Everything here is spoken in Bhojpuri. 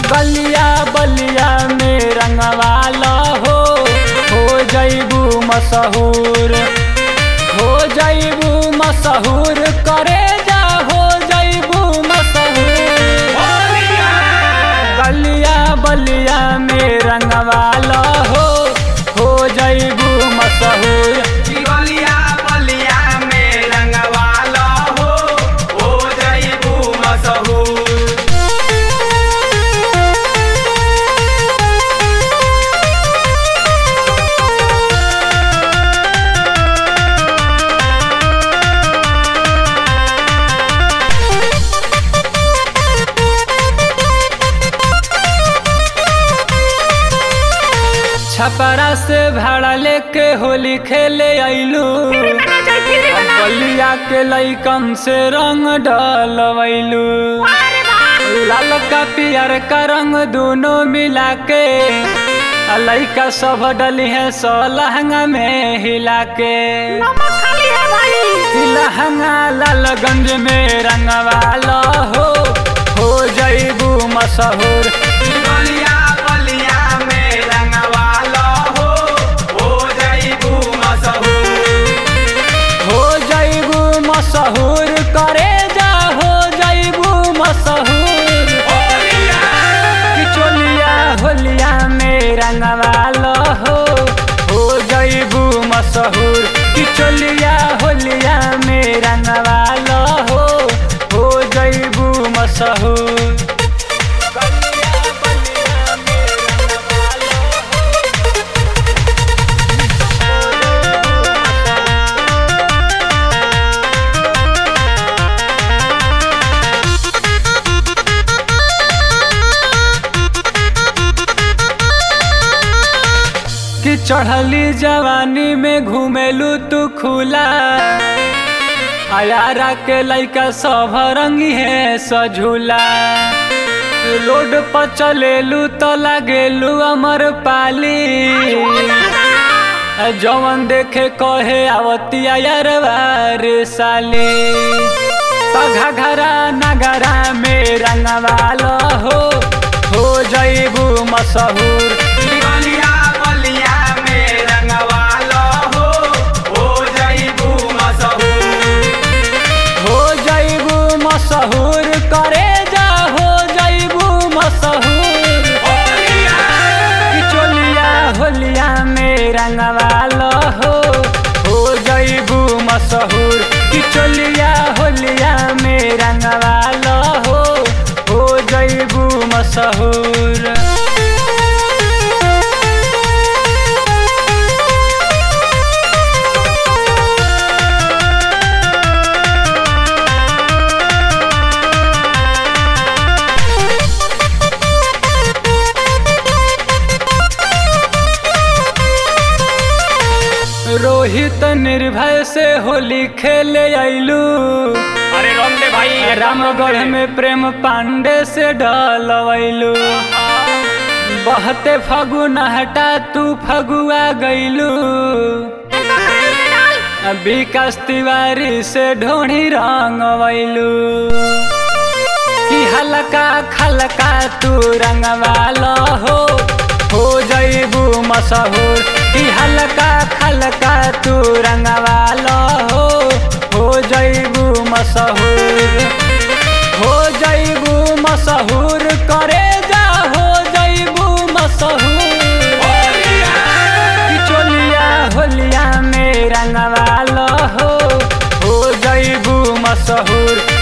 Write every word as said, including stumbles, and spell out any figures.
गलिया बलिया में रंगवाला हो हो जैबू मशहूर हो जैबू मशहूर करे जा हो जैबू मशहूर गलिया बलिया में रंगवाला हो हो जैबू मशहूर गलिया बलिया में रंगवाला हो हो जैबू मशहूर। छपरा से भाड़ा लेके होली खेले अइलू बलिया के लइकन से रंग डलवैलू लाल का पियर का रंग दोनों मिला के लइका सब डली है सो लहंगा में हिला के लहंगा लालगंज में रंगवाला हो हो जैबू मशहूर गलिया बलिया में रंगवाला हो हो जैबू मशहूर। हो जैबू मशहूर करे जा हो जैबू मशहूर कि चोलिया होलिया में रंगवाला हो हो जैबू मशहूर कि चोलिया होलिया में रंगवाला हो हो जैबू मशहूर। कि चढ़ली जवानी में घूमेलू तू खुला आयारा के लइका सब रंगी है सझूला रोड पर चलेलू तो लागेलू अमर पाली जवन देखे कहे आवतिया यारवा रे साली घघरा नगरा में रंगवाला हो हो जैबू मशहूर गलिया बलिया में रंगवाला हो हो जैबू मशहूर। हो जैबू मशहूर करे जा हो जैबू मशहूर कि चोलिया होलिया में रंगवाला हो हो जैबू मशहूर कि चोलिया होलिया में रंगवाला हो हो जैबू मशहूर। रोहित निर्भय से होली खेले अइलू अरे रंग दे भाई रामगढ़ में प्रेम पांडे से डलवैलू बहते फगुन हटा तू फगुआ गइलू विकास तिवारी से ढोढ़ी रंगवैलू कि हल्का खलका तू रंगवाला हो हो जैबू मशहूर कि हल्का खलका तू रंगवाला हो हो जैबू मशहूर हो जैबू मशहूर करे जा हो जैबू मशहूर कि चोलिया होलिया में रंगवाला हो हो जैबू मशहूर।